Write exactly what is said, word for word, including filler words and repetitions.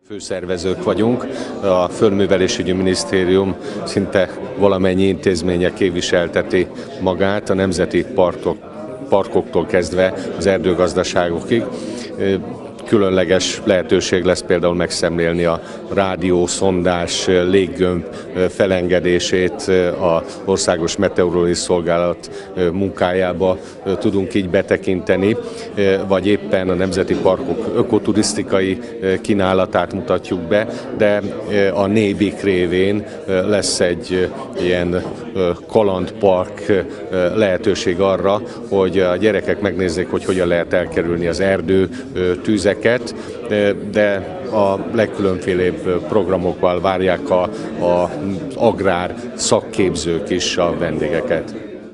Főszervezők vagyunk, a Földművelésügyi Minisztérium szinte valamennyi intézménye képviselteti magát, a nemzeti partok, parkoktól kezdve az erdőgazdaságokig. Különleges lehetőség lesz például megszemlélni a rádiószondás léggömb felengedését, az Országos Meteorológiai Szolgálat munkájába tudunk így betekinteni, vagy éppen a nemzeti parkok ökoturisztikai kínálatát mutatjuk be, de a Nébik révén lesz egy ilyen kalandpark lehetőség arra, hogy a gyerekek megnézzék, hogy hogyan lehet elkerülni az erdő tüzeket, de a legkülönfélébb programokkal várják a, a agrár szakképzők is a vendégeket.